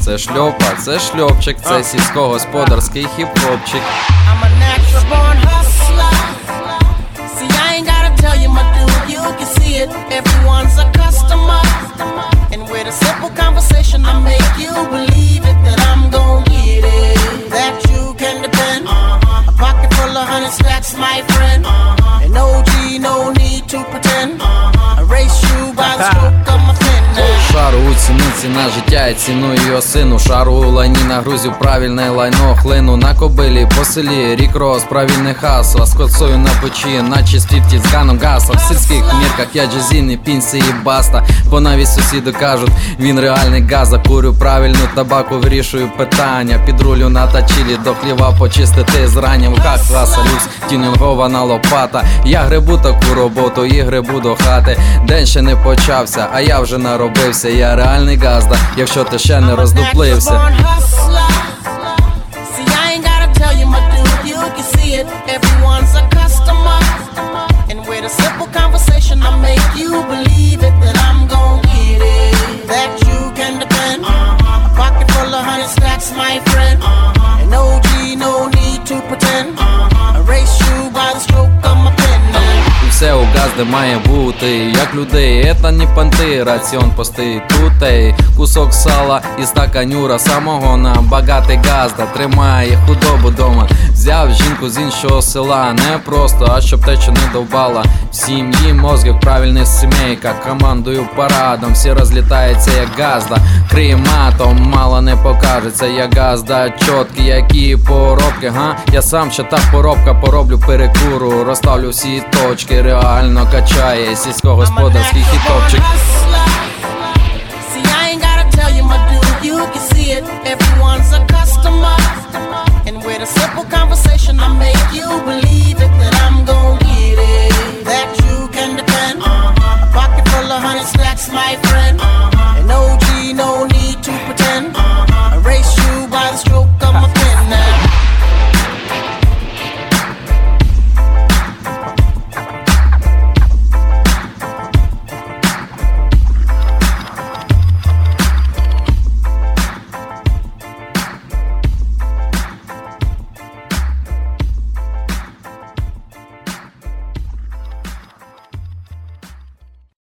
це шльопа, це шльопчик, це сільськогосподарський хіп-хопчик. I'm a natural born hustler. See, I ain't gotta tell you, my dude, you can see it. Everyone's a customer. And with a simple conversation, I make you believe it, that I'm gon' get it. That you can depend. A pocket full of 100 stacks, my friend. And OG, no need to pretend. I race you by the stroke of my pen now. Шару у ціну, ціна життя, і ціную його сину. Шару у лайні нагрузю, правильне лайно. Хлину на кобилі, по селі, рік роз, правильних хасла. З коцою на печі, наче стрітки з ганом гаса. В сільських мірках я джазійний, пінсі і баста. Бо навіть сусіди кажуть, він реальний газа. Курю правильну табаку, вирішую питання. Підрулю на тачілі, до хліва почистити зрання. В руках класа люкс, тюнінгована лопата. Я грибу таку роботу і грибу до хати. День ще не почався, а я вже наробився. Я реальний газда, якщо ти ще не роздуплився. I'm a natural born hustler. See, I ain't gotta tell you, my dude, you can see it. Everyone's a customer. And with a simple conversation, I make you believe it, that I'm gon' get it. That you can depend. A pocket full of 100 stacks, my friend. And OG, no need to pretend. I race you by the stroke of my pen now. І все у газди має бути, як людей, это не понти, раціон постий тут, ей. Кусок сала і стаканюра самогона. Багатий газда тримає худобу дома. Взяв жінку з іншого села, не просто, а щоб течу не довбала. В сім'ї мозги в правильних сімейках, командую парадом, всі розлітаються як газда. Криє матом, мало не покажеться, як газда. Чоткі, які поробки, га? Я сам ще та поробка, пороблю перекуру. Розставлю всі точки, реально качає сільськогосподарський хітопчик. Hustler.